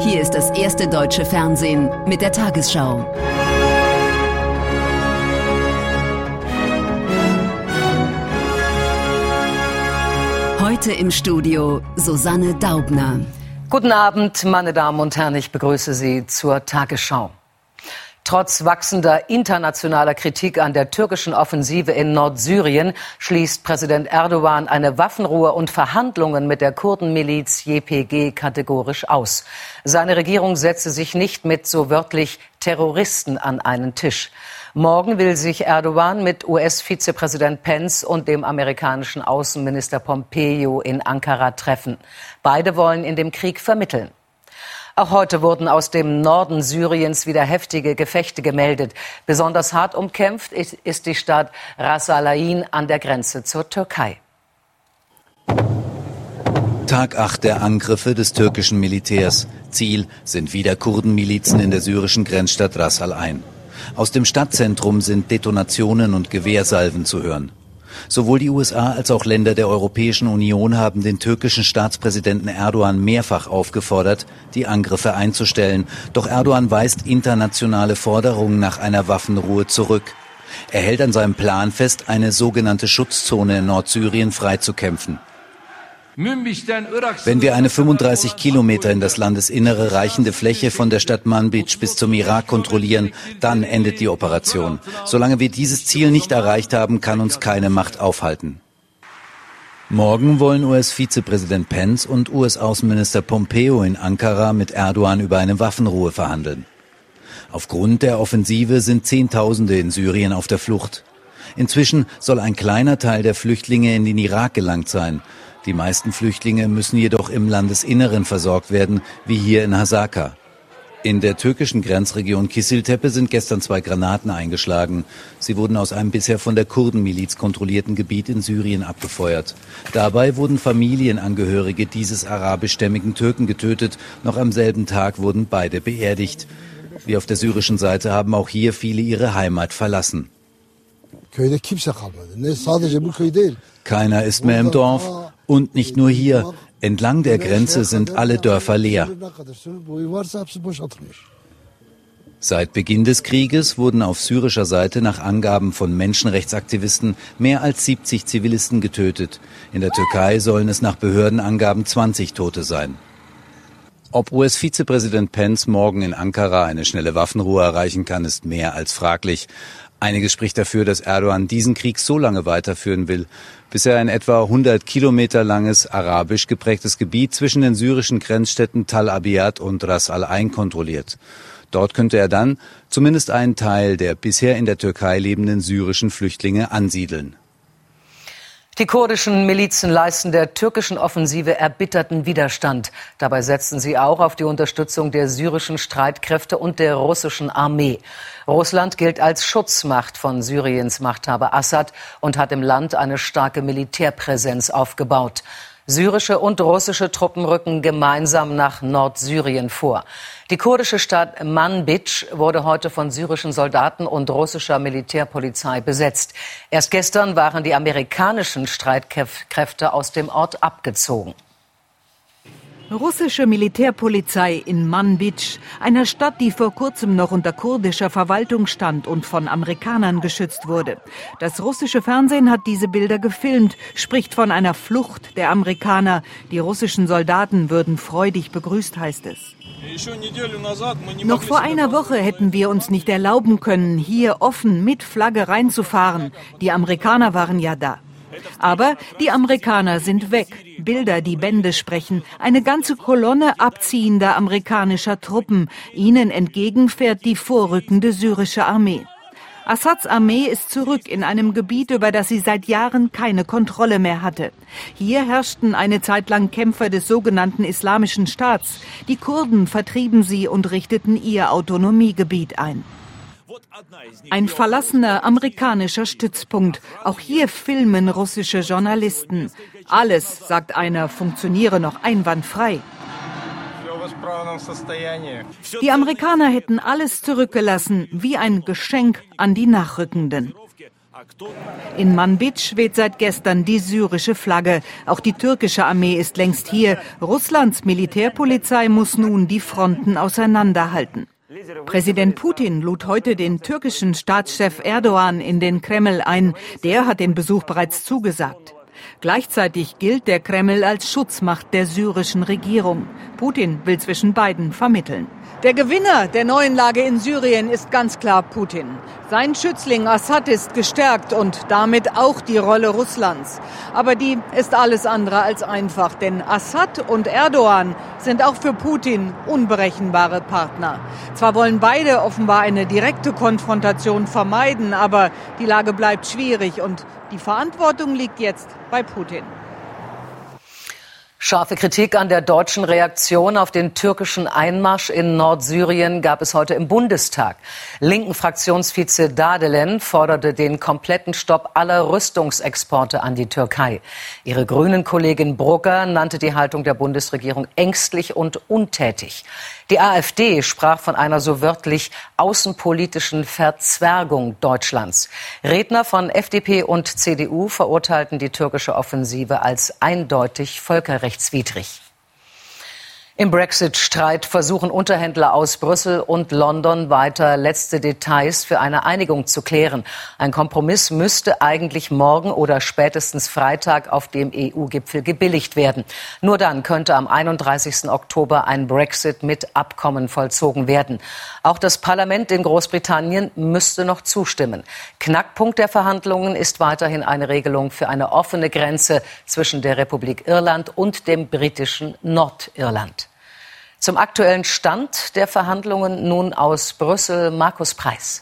Hier ist das erste deutsche Fernsehen mit der Tagesschau. Heute im Studio Susanne Daubner. Guten Abend, meine Damen und Herren, ich begrüße Sie zur Tagesschau. Trotz wachsender internationaler Kritik an der türkischen Offensive in Nordsyrien schließt Präsident Erdogan eine Waffenruhe und Verhandlungen mit der Kurdenmiliz YPG kategorisch aus. Seine Regierung setze sich nicht mit so wörtlich Terroristen an einen Tisch. Morgen will sich Erdogan mit US-Vizepräsident Pence und dem amerikanischen Außenminister Pompeo in Ankara treffen. Beide wollen in dem Krieg vermitteln. Auch heute wurden aus dem Norden Syriens wieder heftige Gefechte gemeldet. Besonders hart umkämpft ist die Stadt Ras Al-Ain an der Grenze zur Türkei. Tag 8 der Angriffe des türkischen Militärs. Ziel sind wieder Kurdenmilizen in der syrischen Grenzstadt Ras Al-Ain. Aus dem Stadtzentrum sind Detonationen und Gewehrsalven zu hören. Sowohl die USA als auch Länder der Europäischen Union haben den türkischen Staatspräsidenten Erdogan mehrfach aufgefordert, die Angriffe einzustellen. Doch Erdogan weist internationale Forderungen nach einer Waffenruhe zurück. Er hält an seinem Plan fest, eine sogenannte Schutzzone in Nordsyrien freizukämpfen. Wenn wir eine 35 Kilometer in das Landesinnere reichende Fläche von der Stadt Manbij bis zum Irak kontrollieren, dann endet die Operation. Solange wir dieses Ziel nicht erreicht haben, kann uns keine Macht aufhalten. Morgen wollen US-Vizepräsident Pence und US-Außenminister Pompeo in Ankara mit Erdogan über eine Waffenruhe verhandeln. Aufgrund der Offensive sind Zehntausende in Syrien auf der Flucht. Inzwischen soll ein kleiner Teil der Flüchtlinge in den Irak gelangt sein. Die meisten Flüchtlinge müssen jedoch im Landesinneren versorgt werden, wie hier in Hasaka. In der türkischen Grenzregion Kisiltepe sind gestern 2 Granaten eingeschlagen. Sie wurden aus einem bisher von der Kurdenmiliz kontrollierten Gebiet in Syrien abgefeuert. Dabei wurden Familienangehörige dieses arabischstämmigen Türken getötet. Noch am selben Tag wurden beide beerdigt. Wie auf der syrischen Seite haben auch hier viele ihre Heimat verlassen. Keiner ist mehr im Dorf. Und nicht nur hier. Entlang der Grenze sind alle Dörfer leer. Seit Beginn des Krieges wurden auf syrischer Seite nach Angaben von Menschenrechtsaktivisten mehr als 70 Zivilisten getötet. In der Türkei sollen es nach Behördenangaben 20 Tote sein. Ob US-Vizepräsident Pence morgen in Ankara eine schnelle Waffenruhe erreichen kann, ist mehr als fraglich. Einiges spricht dafür, dass Erdogan diesen Krieg so lange weiterführen will, bis er ein etwa 100 Kilometer langes arabisch geprägtes Gebiet zwischen den syrischen Grenzstädten Tal Abyad und Ras Al-Ain kontrolliert. Dort könnte er dann zumindest einen Teil der bisher in der Türkei lebenden syrischen Flüchtlinge ansiedeln. Die kurdischen Milizen leisten der türkischen Offensive erbitterten Widerstand. Dabei setzen sie auch auf die Unterstützung der syrischen Streitkräfte und der russischen Armee. Russland gilt als Schutzmacht von Syriens Machthaber Assad und hat im Land eine starke Militärpräsenz aufgebaut. Syrische und russische Truppen rücken gemeinsam nach Nordsyrien vor. Die kurdische Stadt Manbij wurde heute von syrischen Soldaten und russischer Militärpolizei besetzt. Erst gestern waren die amerikanischen Streitkräfte aus dem Ort abgezogen. Russische Militärpolizei in Manbij, einer Stadt, die vor kurzem noch unter kurdischer Verwaltung stand und von Amerikanern geschützt wurde. Das russische Fernsehen hat diese Bilder gefilmt, spricht von einer Flucht der Amerikaner. Die russischen Soldaten würden freudig begrüßt, heißt es. Noch vor einer Woche hätten wir uns nicht erlauben können, hier offen mit Flagge reinzufahren. Die Amerikaner waren ja da. Aber die Amerikaner sind weg. Bilder, die Bände sprechen. Eine ganze Kolonne abziehender amerikanischer Truppen. Ihnen entgegen fährt die vorrückende syrische Armee. Assads Armee ist zurück in einem Gebiet, über das sie seit Jahren keine Kontrolle mehr hatte. Hier herrschten eine Zeit lang Kämpfer des sogenannten Islamischen Staats. Die Kurden vertrieben sie und richteten ihr Autonomiegebiet ein. Ein verlassener amerikanischer Stützpunkt. Auch hier filmen russische Journalisten. Alles, sagt einer, funktioniere noch einwandfrei. Die Amerikaner hätten alles zurückgelassen, wie ein Geschenk an die Nachrückenden. In Manbij weht seit gestern die syrische Flagge. Auch die türkische Armee ist längst hier. Russlands Militärpolizei muss nun die Fronten auseinanderhalten. Präsident Putin lud heute den türkischen Staatschef Erdogan in den Kreml ein. Der hat den Besuch bereits zugesagt. Gleichzeitig gilt der Kreml als Schutzmacht der syrischen Regierung. Putin will zwischen beiden vermitteln. Der Gewinner der neuen Lage in Syrien ist ganz klar Putin. Sein Schützling Assad ist gestärkt und damit auch die Rolle Russlands. Aber die ist alles andere als einfach, denn Assad und Erdogan sind auch für Putin unberechenbare Partner. Zwar wollen beide offenbar eine direkte Konfrontation vermeiden, aber die Lage bleibt schwierig und die Verantwortung liegt jetzt bei Putin. Scharfe Kritik an der deutschen Reaktion auf den türkischen Einmarsch in Nordsyrien gab es heute im Bundestag. Linken Fraktionsvize Dadelen forderte den kompletten Stopp aller Rüstungsexporte an die Türkei. Ihre grünen Kollegin Brugger nannte die Haltung der Bundesregierung ängstlich und untätig. Die AfD sprach von einer so wörtlich außenpolitischen Verzwergung Deutschlands. Redner von FDP und CDU verurteilten die türkische Offensive als eindeutig völkerrechtswidrig. Im Brexit-Streit versuchen Unterhändler aus Brüssel und London weiter letzte Details für eine Einigung zu klären. Ein Kompromiss müsste eigentlich morgen oder spätestens Freitag auf dem EU-Gipfel gebilligt werden. Nur dann könnte am 31. Oktober ein Brexit mit Abkommen vollzogen werden. Auch das Parlament in Großbritannien müsste noch zustimmen. Knackpunkt der Verhandlungen ist weiterhin eine Regelung für eine offene Grenze zwischen der Republik Irland und dem britischen Nordirland. Zum aktuellen Stand der Verhandlungen nun aus Brüssel Markus Preis.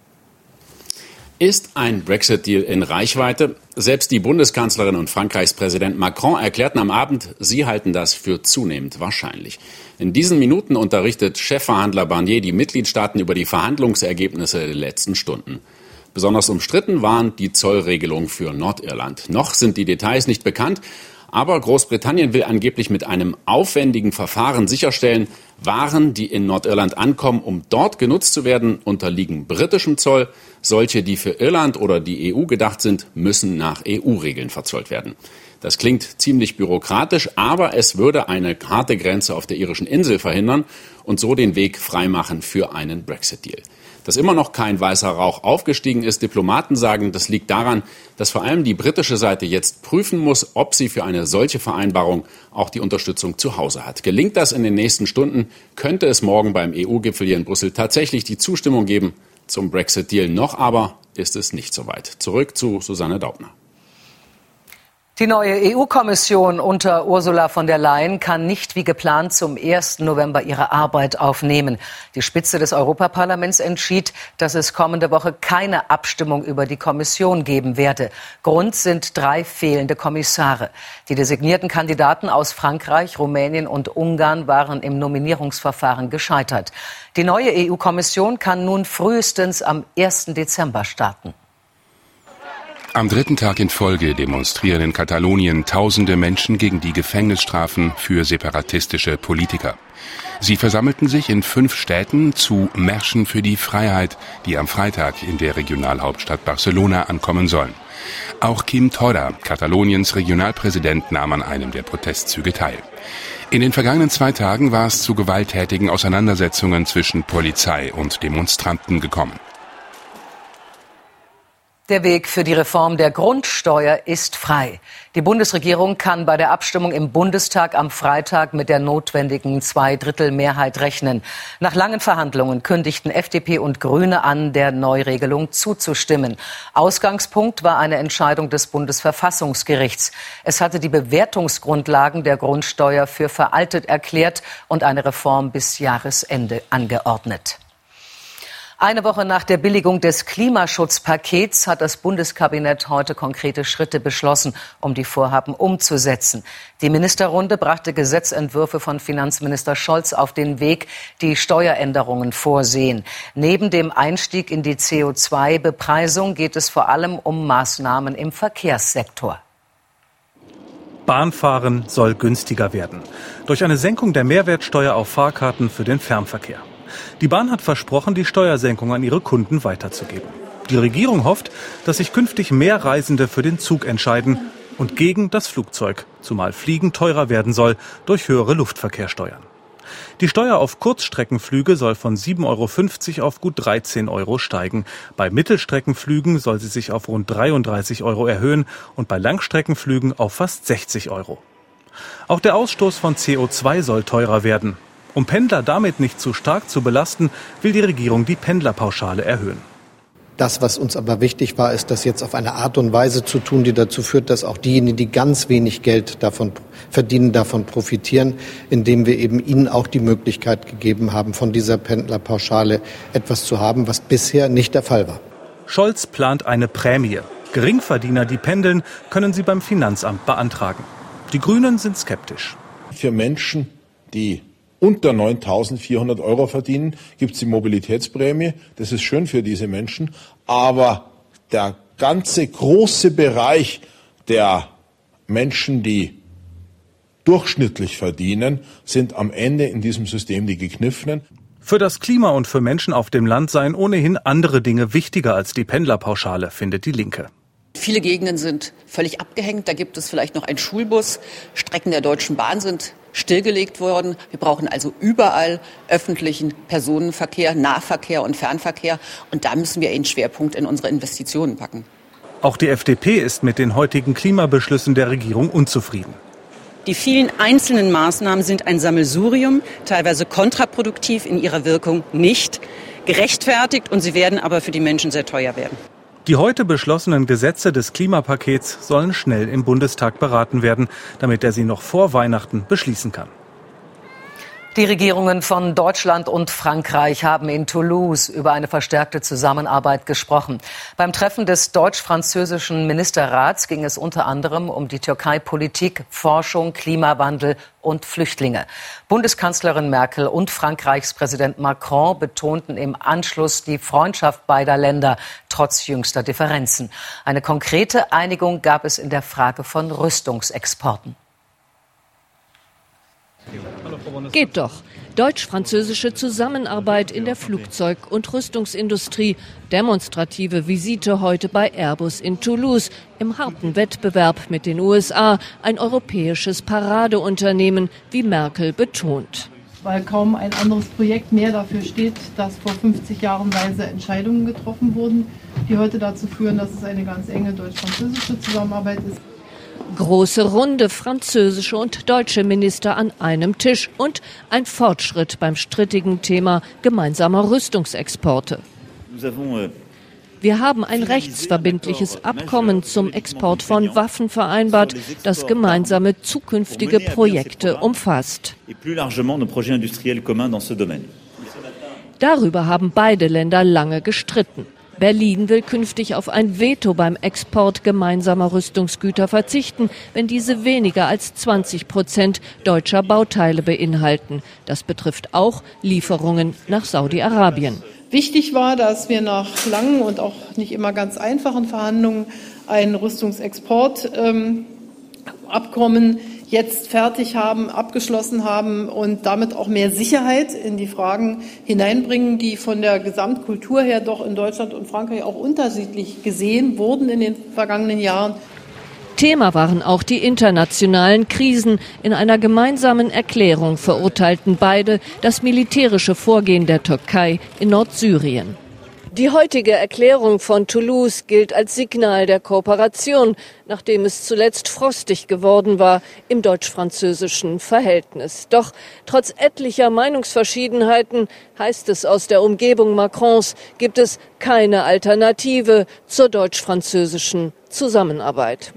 Ist ein Brexit-Deal in Reichweite? Selbst die Bundeskanzlerin und Frankreichs Präsident Macron erklärten am Abend, sie halten das für zunehmend wahrscheinlich. In diesen Minuten unterrichtet Chefverhandler Barnier die Mitgliedstaaten über die Verhandlungsergebnisse der letzten Stunden. Besonders umstritten waren die Zollregelungen für Nordirland. Noch sind die Details nicht bekannt. Aber Großbritannien will angeblich mit einem aufwendigen Verfahren sicherstellen, Waren, die in Nordirland ankommen, um dort genutzt zu werden, unterliegen britischem Zoll. Solche, die für Irland oder die EU gedacht sind, müssen nach EU-Regeln verzollt werden. Das klingt ziemlich bürokratisch, aber es würde eine harte Grenze auf der irischen Insel verhindern und so den Weg freimachen für einen Brexit-Deal. Dass immer noch kein weißer Rauch aufgestiegen ist, Diplomaten sagen, das liegt daran, dass vor allem die britische Seite jetzt prüfen muss, ob sie für eine solche Vereinbarung auch die Unterstützung zu Hause hat. Gelingt das in den nächsten Stunden, könnte es morgen beim EU-Gipfel hier in Brüssel tatsächlich die Zustimmung geben zum Brexit-Deal. Noch aber ist es nicht so weit. Zurück zu Susanne Daubner. Die neue EU-Kommission unter Ursula von der Leyen kann nicht wie geplant zum 1. November ihre Arbeit aufnehmen. Die Spitze des Europaparlaments entschied, dass es kommende Woche keine Abstimmung über die Kommission geben werde. Grund sind 3 fehlende Kommissare. Die designierten Kandidaten aus Frankreich, Rumänien und Ungarn waren im Nominierungsverfahren gescheitert. Die neue EU-Kommission kann nun frühestens am 1. Dezember starten. Am 3. Tag in Folge demonstrieren in Katalonien tausende Menschen gegen die Gefängnisstrafen für separatistische Politiker. Sie versammelten sich in 5 Städten zu Märschen für die Freiheit, die am Freitag in der Regionalhauptstadt Barcelona ankommen sollen. Auch Quim Torra, Kataloniens Regionalpräsident, nahm an einem der Protestzüge teil. In den vergangenen 2 Tagen war es zu gewalttätigen Auseinandersetzungen zwischen Polizei und Demonstranten gekommen. Der Weg für die Reform der Grundsteuer ist frei. Die Bundesregierung kann bei der Abstimmung im Bundestag am Freitag mit der notwendigen 2/3 rechnen. Nach langen Verhandlungen kündigten FDP und Grüne an, der Neuregelung zuzustimmen. Ausgangspunkt war eine Entscheidung des Bundesverfassungsgerichts. Es hatte die Bewertungsgrundlagen der Grundsteuer für veraltet erklärt und eine Reform bis Jahresende angeordnet. Eine Woche nach der Billigung des Klimaschutzpakets hat das Bundeskabinett heute konkrete Schritte beschlossen, um die Vorhaben umzusetzen. Die Ministerrunde brachte Gesetzentwürfe von Finanzminister Scholz auf den Weg, die Steueränderungen vorsehen. Neben dem Einstieg in die CO2-Bepreisung geht es vor allem um Maßnahmen im Verkehrssektor. Bahnfahren soll günstiger werden. Durch eine Senkung der Mehrwertsteuer auf Fahrkarten für den Fernverkehr. Die Bahn hat versprochen, die Steuersenkung an ihre Kunden weiterzugeben. Die Regierung hofft, dass sich künftig mehr Reisende für den Zug entscheiden und gegen das Flugzeug, zumal Fliegen teurer werden soll durch höhere Luftverkehrssteuern. Die Steuer auf Kurzstreckenflüge soll von 7,50 € auf gut 13 € steigen. Bei Mittelstreckenflügen soll sie sich auf rund 33 € erhöhen und bei Langstreckenflügen auf fast 60 €. Auch der Ausstoß von CO2 soll teurer werden. Um Pendler damit nicht zu stark zu belasten, will die Regierung die Pendlerpauschale erhöhen. Das, was uns aber wichtig war, ist, das jetzt auf eine Art und Weise zu tun, die dazu führt, dass auch diejenigen, die ganz wenig Geld davon verdienen, davon profitieren, indem wir eben ihnen auch die Möglichkeit gegeben haben, von dieser Pendlerpauschale etwas zu haben, was bisher nicht der Fall war. Scholz plant eine Prämie. Geringverdiener, die pendeln, können sie beim Finanzamt beantragen. Die Grünen sind skeptisch. Für Menschen, die unter 9.400 € verdienen, gibt es die Mobilitätsprämie. Das ist schön für diese Menschen. Aber der ganze große Bereich der Menschen, die durchschnittlich verdienen, sind am Ende in diesem System die Gekniffenen. Für das Klima und für Menschen auf dem Land seien ohnehin andere Dinge wichtiger als die Pendlerpauschale, findet die Linke. Viele Gegenden sind völlig abgehängt. Da gibt es vielleicht noch einen Schulbus. Strecken der Deutschen Bahn sind stillgelegt worden. Wir brauchen also überall öffentlichen Personenverkehr, Nahverkehr und Fernverkehr. Und da müssen wir einen Schwerpunkt in unsere Investitionen packen. Auch die FDP ist mit den heutigen Klimabeschlüssen der Regierung unzufrieden. Die vielen einzelnen Maßnahmen sind ein Sammelsurium, teilweise kontraproduktiv in ihrer Wirkung nicht gerechtfertigt. Und sie werden aber für die Menschen sehr teuer werden. Die heute beschlossenen Gesetze des Klimapakets sollen schnell im Bundestag beraten werden, damit er sie noch vor Weihnachten beschließen kann. Die Regierungen von Deutschland und Frankreich haben in Toulouse über eine verstärkte Zusammenarbeit gesprochen. Beim Treffen des deutsch-französischen Ministerrats ging es unter anderem um die Türkei-Politik, Forschung, Klimawandel und Flüchtlinge. Bundeskanzlerin Merkel und Frankreichs Präsident Macron betonten im Anschluss die Freundschaft beider Länder trotz jüngster Differenzen. Eine konkrete Einigung gab es in der Frage von Rüstungsexporten. Geht doch. Deutsch-französische Zusammenarbeit in der Flugzeug- und Rüstungsindustrie. Demonstrative Visite heute bei Airbus in Toulouse. Im harten Wettbewerb mit den USA. Ein europäisches Paradeunternehmen, wie Merkel betont. Weil kaum ein anderes Projekt mehr dafür steht, dass vor 50 Jahren weise Entscheidungen getroffen wurden, die heute dazu führen, dass es eine ganz enge deutsch-französische Zusammenarbeit ist. Große Runde, französische und deutsche Minister an einem Tisch und ein Fortschritt beim strittigen Thema gemeinsamer Rüstungsexporte. Wir haben ein rechtsverbindliches Abkommen zum Export von Waffen vereinbart, das gemeinsame zukünftige Projekte umfasst. Darüber haben beide Länder lange gestritten. Berlin will künftig auf ein Veto beim Export gemeinsamer Rüstungsgüter verzichten, wenn diese weniger als 20% deutscher Bauteile beinhalten. Das betrifft auch Lieferungen nach Saudi-Arabien. Wichtig war, dass wir nach langen und auch nicht immer ganz einfachen Verhandlungen ein Rüstungsexportabkommen jetzt fertig haben, abgeschlossen haben und damit auch mehr Sicherheit in die Fragen hineinbringen, die von der Gesamtkultur her doch in Deutschland und Frankreich auch unterschiedlich gesehen wurden in den vergangenen Jahren. Thema waren auch die internationalen Krisen. In einer gemeinsamen Erklärung verurteilten beide das militärische Vorgehen der Türkei in Nordsyrien. Die heutige Erklärung von Toulouse gilt als Signal der Kooperation, nachdem es zuletzt frostig geworden war im deutsch-französischen Verhältnis. Doch trotz etlicher Meinungsverschiedenheiten, heißt es aus der Umgebung Macrons, gibt es keine Alternative zur deutsch-französischen Zusammenarbeit.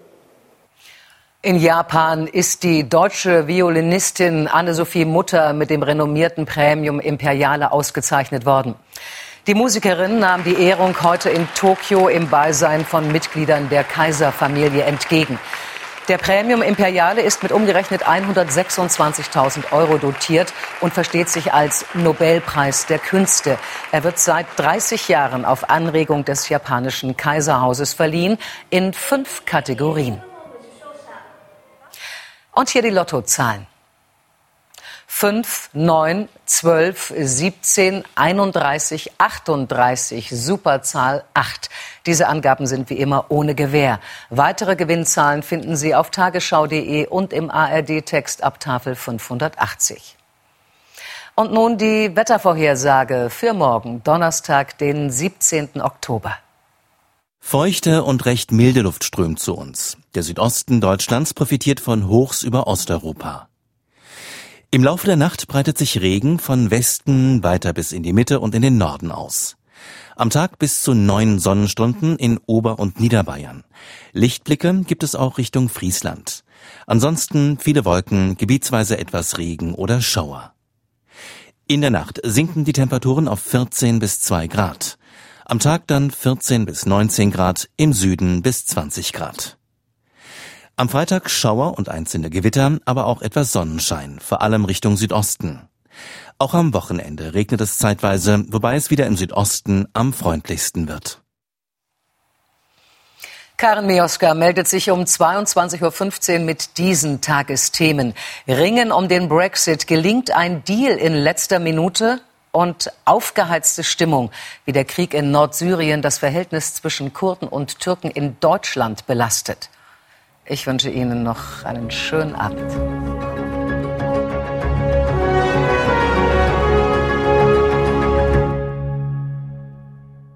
In Japan ist die deutsche Violinistin Anne-Sophie Mutter mit dem renommierten Premium Imperiale ausgezeichnet worden. Die Musikerin nahm die Ehrung heute in Tokio im Beisein von Mitgliedern der Kaiserfamilie entgegen. Der Premium Imperiale ist mit umgerechnet 126.000 € dotiert und versteht sich als Nobelpreis der Künste. Er wird seit 30 Jahren auf Anregung des japanischen Kaiserhauses verliehen, in 5 Kategorien. Und hier die Lottozahlen. 5, 9, 12, 17, 31, 38, Superzahl 8. Diese Angaben sind wie immer ohne Gewähr. Weitere Gewinnzahlen finden Sie auf tagesschau.de und im ARD-Text ab Tafel 580. Und nun die Wettervorhersage für morgen, Donnerstag, den 17. Oktober. Feuchte und recht milde Luft strömt zu uns. Der Südosten Deutschlands profitiert von Hochs über Osteuropa. Im Laufe der Nacht breitet sich Regen von Westen weiter bis in die Mitte und in den Norden aus. Am Tag bis zu 9 Sonnenstunden in Ober- und Niederbayern. Lichtblicke gibt es auch Richtung Friesland. Ansonsten viele Wolken, gebietsweise etwas Regen oder Schauer. In der Nacht sinken die Temperaturen auf 14 bis 2 Grad. Am Tag dann 14 bis 19 Grad, im Süden bis 20 Grad. Am Freitag Schauer und einzelne Gewitter, aber auch etwas Sonnenschein, vor allem Richtung Südosten. Auch am Wochenende regnet es zeitweise, wobei es wieder im Südosten am freundlichsten wird. Karen Mioska meldet sich um 22.15 Uhr mit diesen Tagesthemen. Ringen um den Brexit. Gelingt ein Deal in letzter Minute? Und aufgeheizte Stimmung, wie der Krieg in Nordsyrien das Verhältnis zwischen Kurden und Türken in Deutschland belastet. Ich wünsche Ihnen noch einen schönen Abend.